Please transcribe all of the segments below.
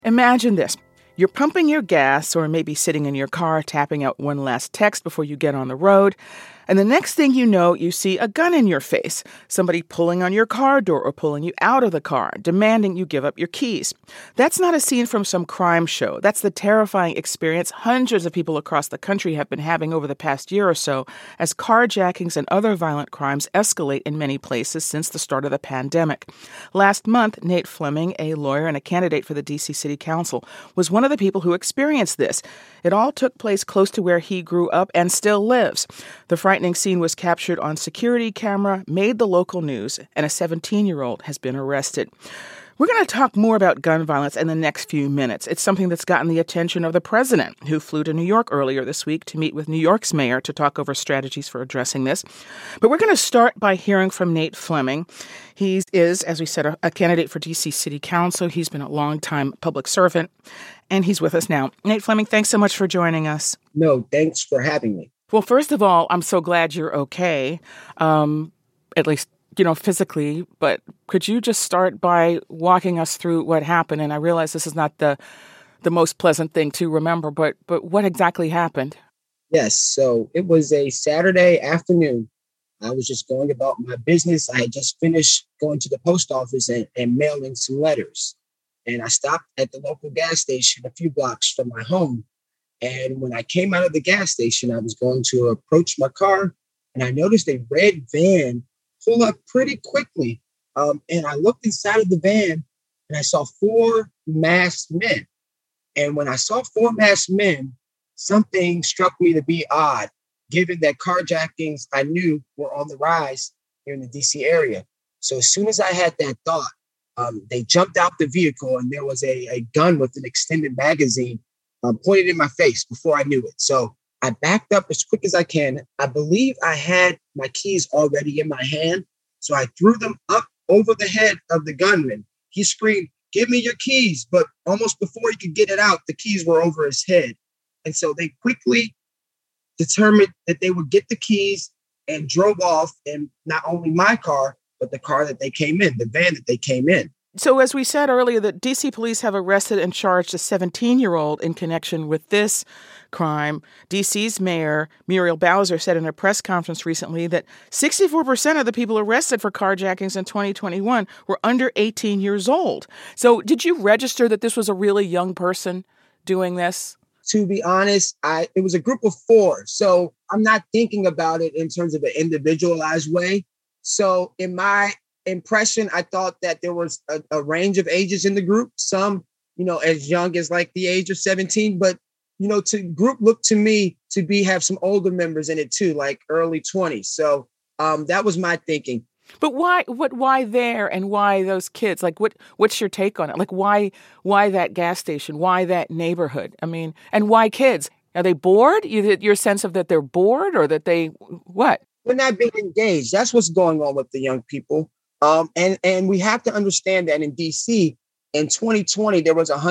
Imagine this. You're pumping your gas or maybe sitting in your car tapping out one last text before you get on the road. And the next thing you know, you see a gun in your face, somebody pulling on your car door or pulling you out of the car, demanding you give up your keys. That's not a scene from some crime show. That's the terrifying experience hundreds of people across the country have been having over the past year or so as carjackings and other violent crimes escalate in many places since the start of the pandemic. Last month, Nate Fleming, a lawyer and a candidate for the D.C. City Council, was one of the people who experienced this. It all took place close to where he grew up and still lives. The frightening scene was captured on security camera, made the local news, and a 17-year-old has been arrested. We're going to talk more about gun violence in the next few minutes. It's something that's gotten the attention of the president, who flew to New York earlier this week to meet with New York's mayor to talk over strategies for addressing this. But we're going to start by hearing from Nate Fleming. He is, as we said, a candidate for D.C. City Council. He's been a longtime public servant, and he's with us now. Nate Fleming, thanks so much for joining us. No, thanks for having me. Well, first of all, I'm so glad you're okay, at least physically, but could you just start by walking us through what happened? And I realize this is not the most pleasant thing to remember, but what exactly happened? Yes, so it was a Saturday afternoon. I was just going about my business. I had just finished going to the post office and mailing some letters. And I stopped at the local gas station a few blocks from my home. And when I came out of the gas station, I was going to approach my car, and I noticed a red van pull up pretty quickly. And I looked inside of the van, and I saw 4 masked men. And when I saw 4 masked men, something struck me to be odd, given that carjackings I knew were on the rise here in the DC area. So as soon as I had that thought, they jumped out the vehicle, and there was a gun with an extended magazine pointed in my face before I knew it. So I backed up as quick as I can. I believe I had my keys already in my hand. So I threw them up over the head of the gunman. He screamed, "Give me your keys." But almost before he could get it out, the keys were over his head. And so they quickly determined that they would get the keys and drove off in not only my car, but the car that they came in, the van that they came in. So as we said earlier, the D.C. police have arrested and charged a 17-year-old in connection with this crime. D.C.'s mayor, Muriel Bowser, said in a press conference recently that 64% of the people arrested for carjackings in 2021 were under 18 years old. So did you register that this was a really young person doing this? To be honest, it was a group of 4. So I'm not thinking about it in terms of an individualized way. So in my impression, I thought that there was a range of ages in the group, some, as young as like the age of 17, but, to group looked to me to have some older members in it too, like early 20s. So that was my thinking. But why there and why those kids? Like, what's your take on it? Like, why that gas station? Why that neighborhood? I mean, and why kids? Are they bored? Your sense of that they're bored or that they, what? We're not being engaged. That's what's going on with the young people. And we have to understand that in DC, in 2020, there was a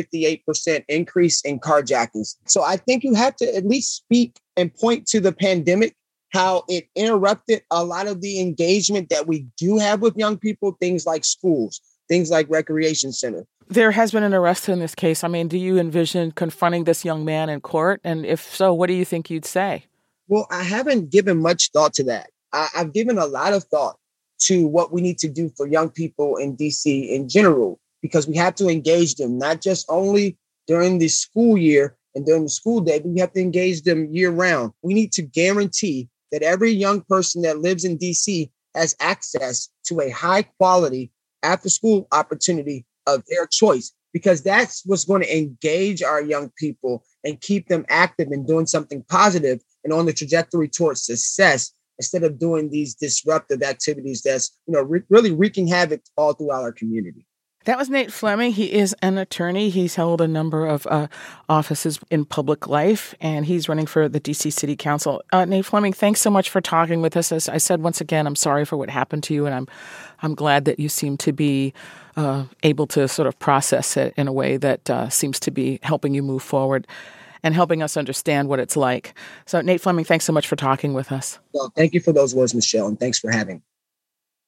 158% increase in carjackings. So I think you have to at least speak and point to the pandemic, how it interrupted a lot of the engagement that we do have with young people, things like schools, things like recreation centers. There has been an arrest in this case. I mean, do you envision confronting this young man in court? And if so, what do you think you'd say? Well, I haven't given much thought to that. I've given a lot of thought to what we need to do for young people in DC in general, because we have to engage them, not just only during the school year and during the school day, but we have to engage them year round. We need to guarantee that every young person that lives in DC has access to a high quality after school opportunity of their choice, because that's what's going to engage our young people and keep them active and doing something positive and on the trajectory towards success, instead of doing these disruptive activities that's, really wreaking havoc all throughout our community. That was Nate Fleming. He is an attorney. He's held a number of offices in public life, and he's running for the D.C. City Council. Nate Fleming, thanks so much for talking with us. As I said, once again, I'm sorry for what happened to you, and I'm glad that you seem to be able to sort of process it in a way that seems to be helping you move forward and helping us understand what it's like. So, Nate Fleming, thanks so much for talking with us. Well, thank you for those words, Michelle, and thanks for having me.